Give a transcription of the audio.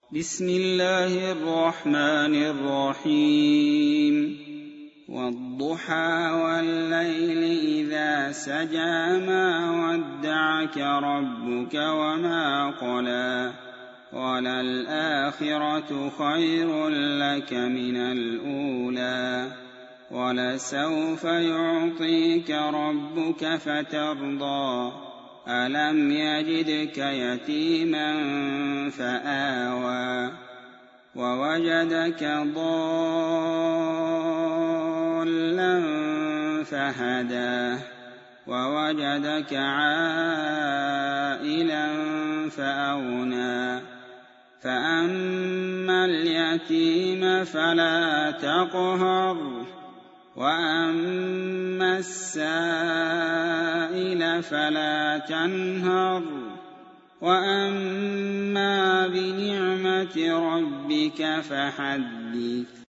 بسم الله الرحمن الرحيم والضحى والليل إذا سجى ما ودعك ربك وما قلى وللآخرة خير لك من الأولى ولسوف يعطيك ربك فترضى ألم يجدك يتيما فآوى ووجدك ضالا فهدى ووجدك عائلا فأغنى فأما اليتيم فلا تقهر وأما السائل فلا تنهر وأما بنعمة ربك فحدث